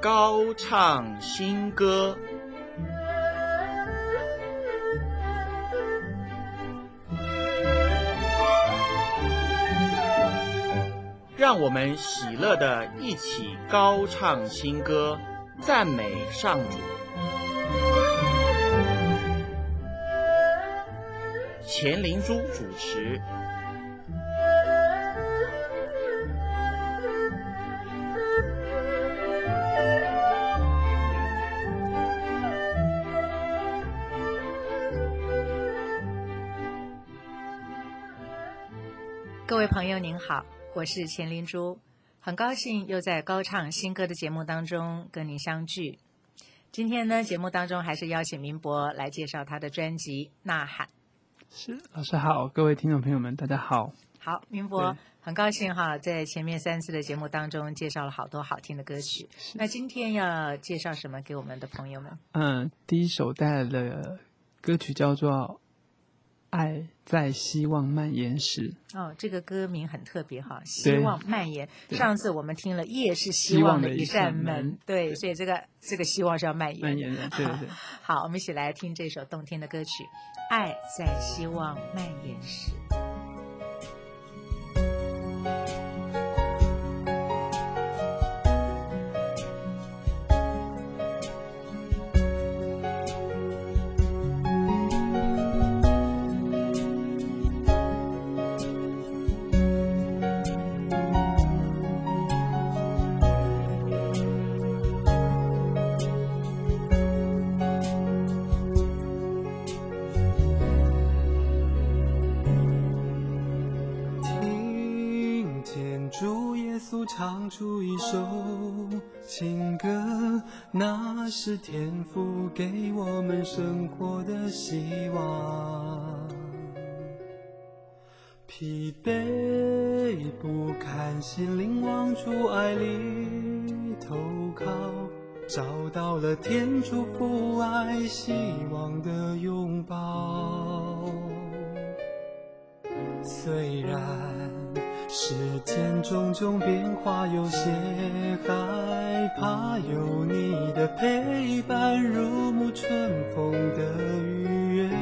高唱新歌。让我们喜乐地一起高唱新歌，赞美上主。钱灵珠主持。 各位朋友您好，我是钱灵珠，很高兴又在高唱新歌的节目当中跟您相聚。今天呢，节目当中还是邀请明博来介绍他的专辑《呐喊》。 是，老师好，各位听众朋友们大家好。 好，明博很高兴哈，在前面3次的节目当中介绍了好多好听的歌曲。那今天要介绍什么给我们的朋友们？ 第一首带来的歌曲叫做《爱在希望蔓延时》。 这个歌名很特别哈，希望蔓延。上次我们听了夜是希望的一扇门，对，所以这个希望是要蔓延的，对对。 好，我们一起来听这首动听的歌曲《爱在希望蔓延时》。 唱出一首情歌，那是天父给我们生活的希望。疲惫不堪，心灵往主爱里投靠，找到了天主父爱希望的拥抱。虽然世间种种变化，有些害怕，有你的陪伴，如沐春风的愉悦。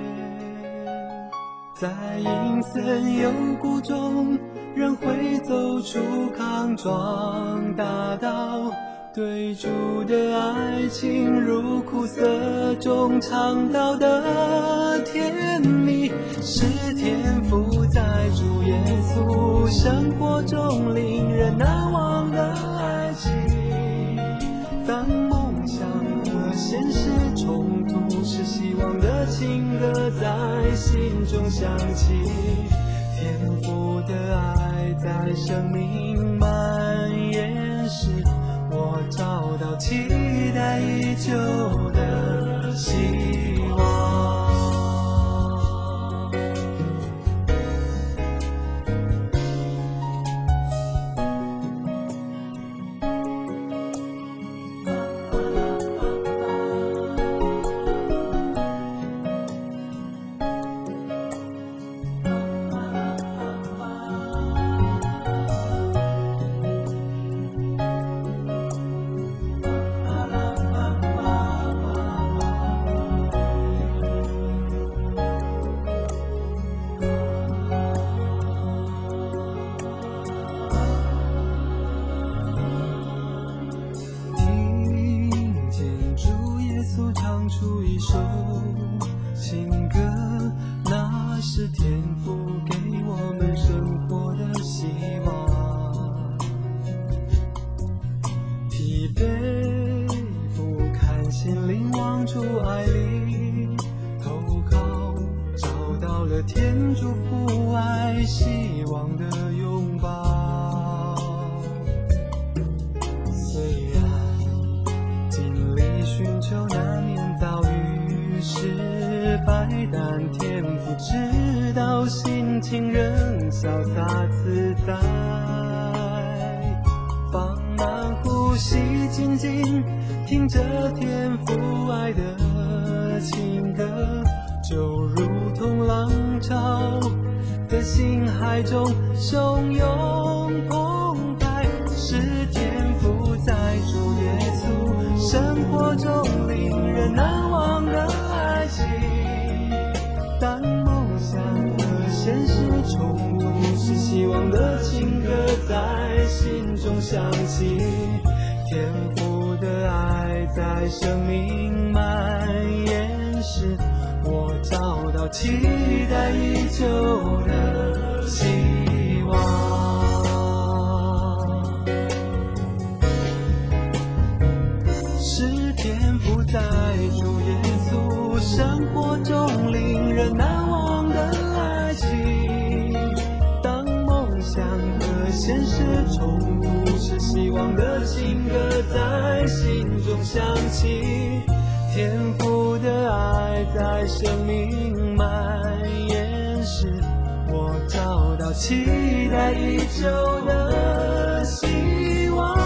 在阴森幽谷中，人会走出康庄大道，对主的爱情如苦涩中尝到的甜蜜，是天父在主耶稣生活中令人难忘的爱情。当梦想和现实冲突时，希望的情歌在心中响起，天父的爱在生命蔓延时，我找到期待已久的希望。听着天父爱的情歌，就如同浪潮的心海中汹涌澎湃，是天父在主耶稣希望的情歌在心中响起，天父的爱在生命蔓延时，我找到期待已久的希望。是天父在主耶稣生活中令人难忘的爱情，当梦想和现实冲突时，希望的情歌在心中响起，天父的爱在生命蔓延时，我找到期待已久的希望。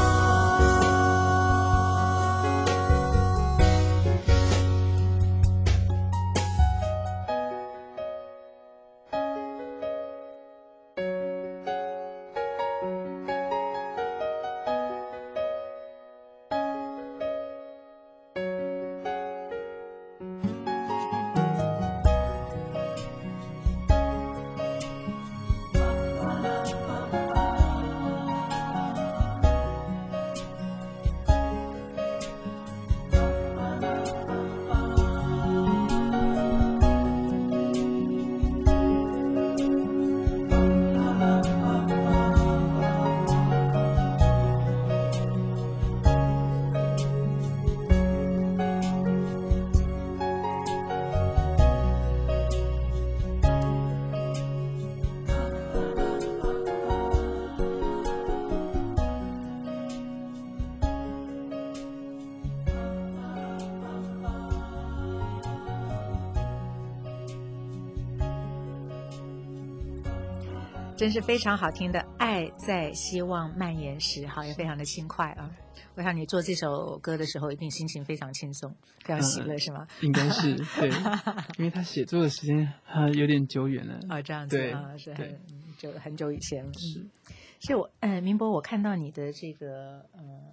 真是非常好听的《爱在希望蔓延时》，好，也非常的轻快啊！我想你做这首歌的时候，一定心情非常轻松，非常喜乐，是吗？ 应该是对，因为他写作的时间有点久远了。 哦，这样子对啊，是很久以前了。 是， 所以我明博，我看到你的这个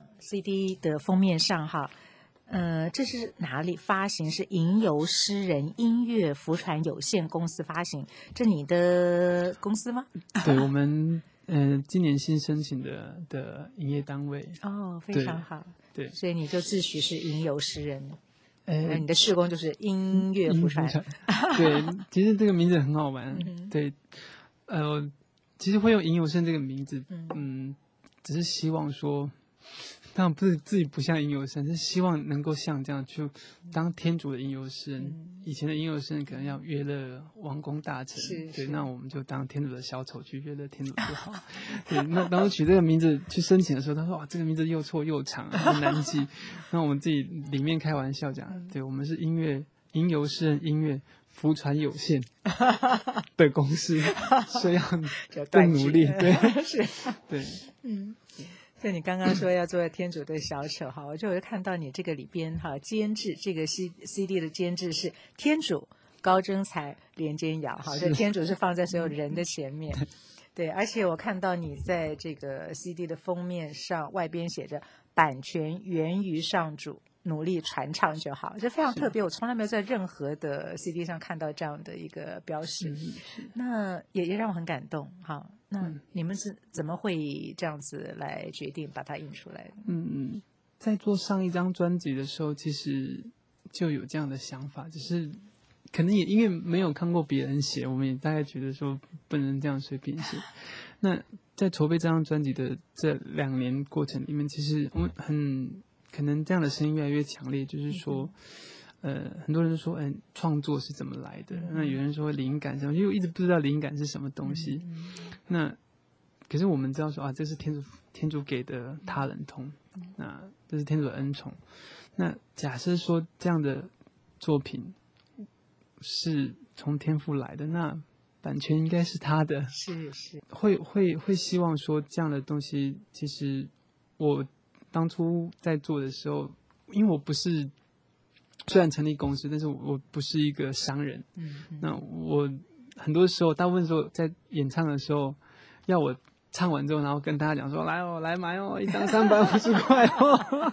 CD 的封面上哈。这是哪里发行？是吟游诗人音乐福传有限公司发行，这你的公司吗？ 对，我们今年新申请的营业单位。 哦，非常好。 对， 所以你就自诩是吟游诗人。你的事工就是音乐福传。 对，其实这个名字很好玩。对，其实会用吟游诗这个名字，只是希望说。当然不是自己不像吟游诗人，是希望能够像这样去当天主的吟游诗人。以前的吟游诗人可能要约了王公大臣，对，那我们就当天主的小丑去约了天主就好。对，那当时取这个名字去申请的时候，他说哇，这个名字又错又长，很难记。那我们自己里面开玩笑讲，对，我们是吟游诗人音乐福传有限的公司，所以要更努力。对， 是， 对， 所以你刚刚说要做天主的小丑哈，我就看到你这个里边哈，监制这个 CD 的监制是天主、高征才、连坚尧哈，这天主是放在所有人的前面。对，而且我看到你在这个 CD 的封面上外边写着“版权源于上主，努力传唱就好”，这非常特别，我从来没有在任何的 CD 上看到这样的一个标识。那也让我很感动哈。那你们是怎么会这样子来决定把它印出来的？ 在做上一张专辑的时候，其实就有这样的想法，只是可能也因为没有看过别人写，我们也大概觉得说不能这样随便写。那在筹备这张专辑的这2年过程里面，其实我们可能这样的声音越来越强烈，就是说。很多人说，创作是怎么来的？那有人说灵感什么，因为我一直不知道灵感是什么东西。那可是我们知道说啊，这是天主给的他人通，那这是天主的恩宠。那假设说这样的作品是从天父来的，那版权应该是他的。 是， 会希望说这样的东西，其实我当初在做的时候，因为我不是。虽然成立公司，但是我不是一个商人。那我很多时候，大部分时候在演唱的时候，要我唱完之后，然后跟大家讲说：“来买哦，一张350块哦。”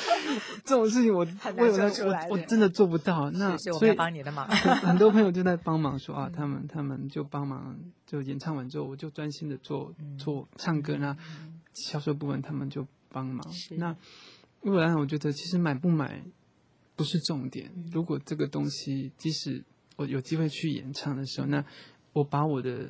这种事情我很难说出来的我真的做不到。那所以我们要帮你的忙。 很多朋友就在帮忙说啊，他们就帮忙，就演唱完之后，我就专心的做唱歌，那销售部分他们就帮忙。那因为我觉得其实买不买不是重点，如果这个东西即使我有机会去演唱的时候，那我把我的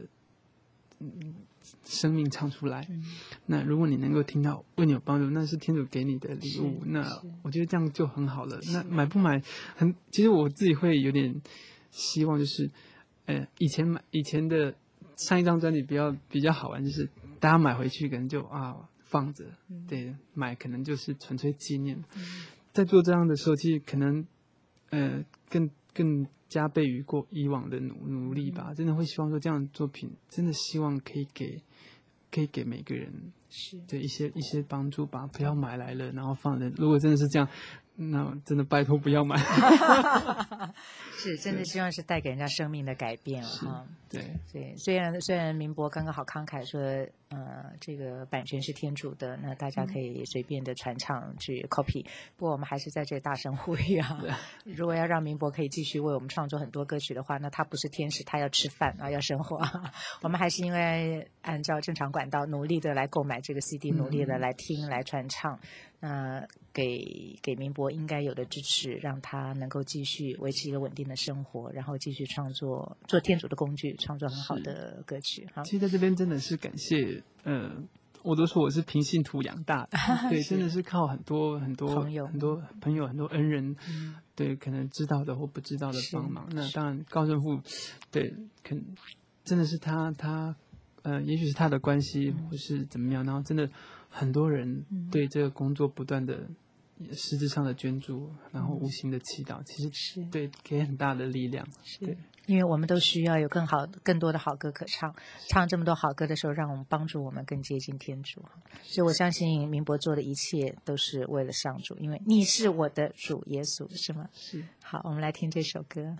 生命唱出来，那如果你能够听到为你有帮助，那是天主给你的礼物，那我觉得这样就很好了。那买不买其实我自己会有点希望，就是以前的上一张专辑比较好玩，就是大家买回去可能就放着，对，买可能就是纯粹纪念。在做这样的时候，其实可能更加倍于过以往的努力吧，真的会希望说这样的作品，真的希望可以给每个人的一些帮助吧，不要买来了然后放着。如果真的是这样，那真的拜托不要买。 是真的希望是带给人家生命的改变哈。 对， 虽然明博刚刚好慷慨说，这个版权是天主的，那大家可以随便的传唱去 copy。不过我们还是在这里大声呼吁啊，如果要让明博可以继续为我们创作很多歌曲的话，那他不是天使，他要吃饭啊，要生活。我们还是因为按照正常管道努力的来购买这个 CD，努力的来听来传唱。给明博应该有的支持，让他能够继续维持一个稳定的生活，然后继续创作，做天主的工具，创作很好的歌曲。 其实在这边真的是感谢，我都说我是凭信徒养大的，对，真的是靠很多朋友、很多恩人，对，可能知道的或不知道的帮忙。那当然高神父，对，真的是他也许是他的关系或是怎么样，然后真的很多人对这个工作不断的实质上的捐助，然后无形的祈祷，其实是对给很大的力量。对， 因为我们都需要有更多的好歌可唱，唱这么多好歌的时候，让我们帮助我们更接近天主。所以我相信明博做的一切都是为了上主，因为你是我的主耶稣，是吗？ 是。 好，我们来听这首歌。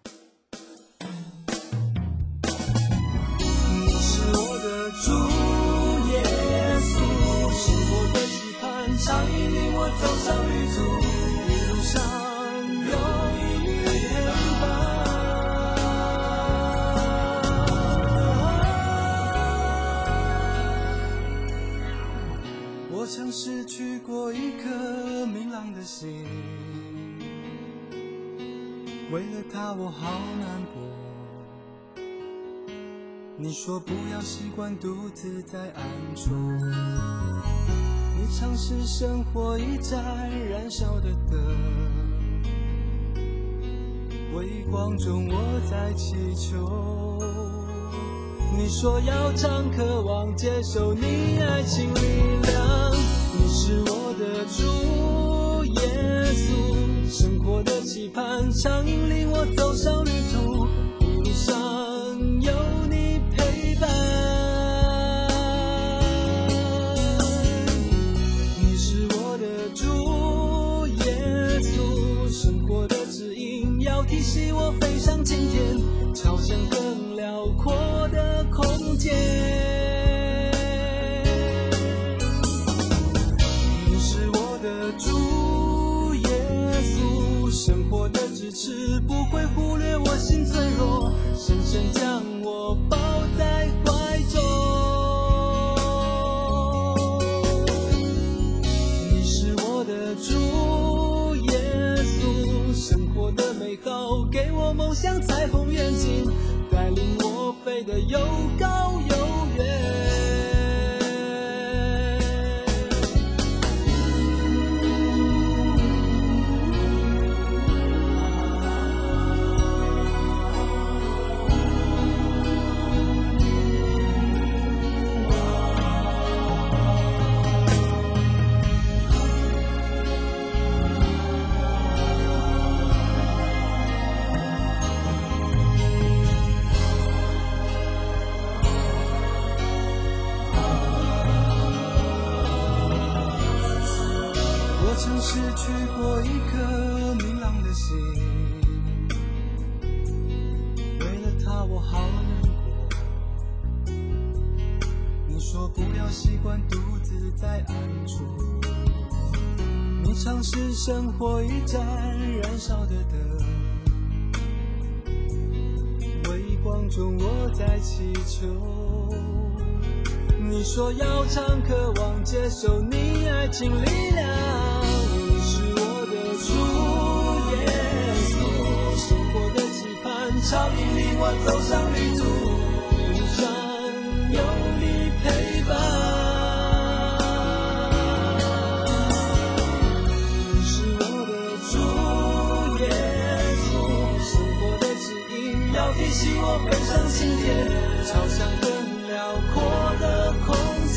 主耶稣，是我的期盼，常引领我走上旅途，一路上有你陪伴。我曾失去过一颗明朗的心，为了他我好难过。你说不要习惯独自在暗处，你尝试生活一盏燃烧的灯，微光中我在祈求。你说要常渴望接受你爱情力量，你是我的主耶稣，生活的期盼常引领我走上旅途，一路上有你陪伴。你是我的主耶稣，生活的指引要提醒我飞上青天，朝向更辽阔的空间。你是我的主耶稣，生活的支持不会忽略我心脆弱，深深将我抱在怀中。你是我的主耶稣，生活的美好给我梦想彩虹远景，带领我飞得又高又远。曾失去过一颗明朗的心，为了他我好难过。你说不要习惯独自在暗处， 你常是生活一盏燃烧的灯，微光中我在祈求。你说要常渴望接受你爱情力量，你是我的主耶稣，生活的期盼常引领我走上旅途，路上有你陪伴。你是我的主耶稣，生活的指引要提醒我飞上青天，朝向更辽阔的空间。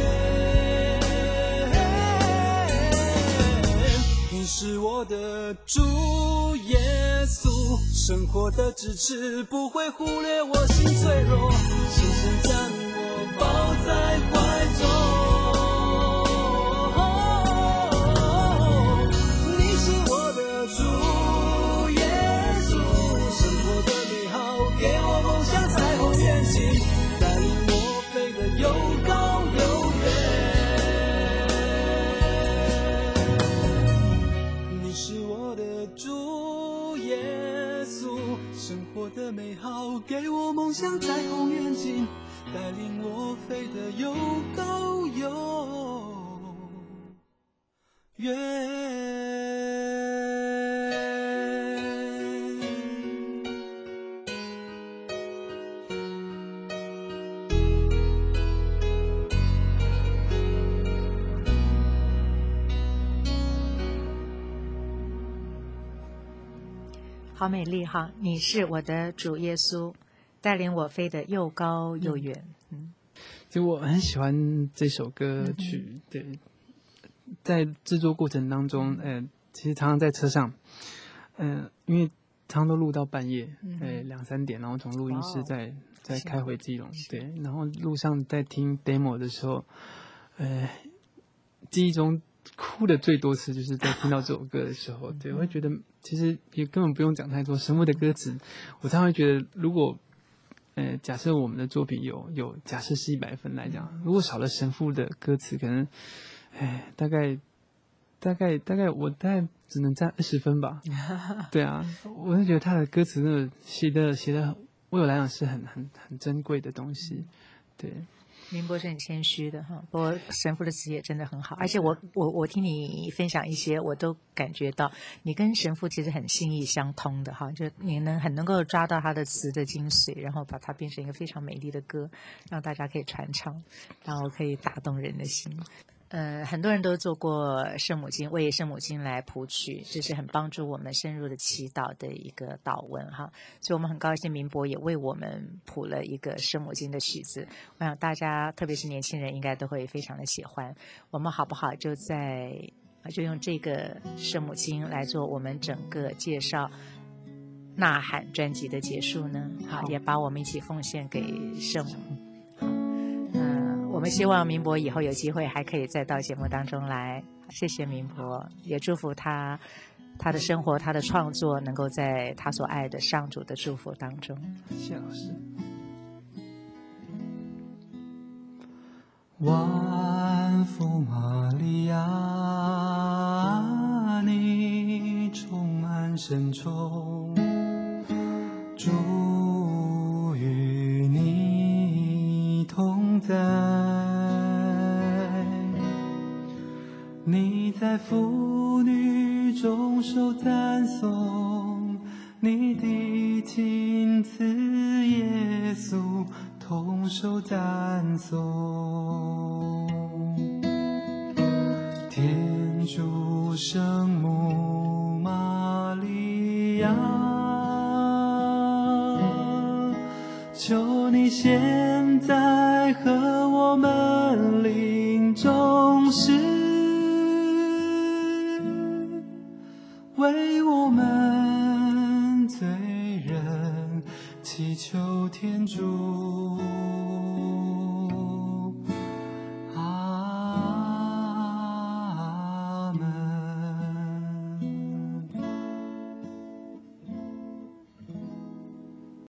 你是我的主耶稣，生活的支持不会忽略我心脆弱，深深将我抱在怀中。你是我的主耶稣，生活的美好给我梦想彩虹远景，带领我飞得又高又远。你是我的主耶稣，生活的美好给我梦想彩虹远景，带领我飞得又高又远。 好美丽哈！你是我的主耶稣，带领我飞得又高又远。 其实我很喜欢这首歌曲，对，在制作过程当中，其实常常在车上，因为常常都录到半夜，2、3点，然后从录音室再开回基隆，对，然后路上在听 demo 的时候，记忆中哭的最多次就是在听到这首歌的时候，对，我会觉得其实也根本不用讲太多神父的歌词，我常常会觉得如果假设我们的作品有假设是100分来讲，如果少了神父的歌词，可能大概我大概只能占20分吧。对啊，我就觉得他的歌词那个写的为我来讲是很珍贵的东西，对。 明波是很谦虚的哈，不过神父的词也真的很好，而且我听你分享一些，我都感觉到你跟神父其实很心意相通的哈，就你很能够抓到他的词的精髓，然后把它变成一个非常美丽的歌，让大家可以传唱，然后可以打动人的心。很多人都做过圣母经，为圣母经来谱曲，这是很帮助我们深入的祈祷的一个祷文哈。所以我们很高兴明博也为我们谱了一个圣母经的曲子，我想大家特别是年轻人应该都会非常的喜欢。我们好不好就用这个圣母经来做我们整个介绍呐喊专辑的结束呢？好，也把我们一起奉献给圣母。我们希望明博以后有机会还可以再到节目当中来，谢谢明博，也祝福他的生活，他的创作能够在他所爱的上主的祝福当中。 谢老师。 万福玛利亚，你充满圣宠，主与你同在，你在妇女中受赞颂，你的亲子耶稣同受赞颂。天主圣母玛利亚，求你现在和我们临终时，为我们罪人祈求天主。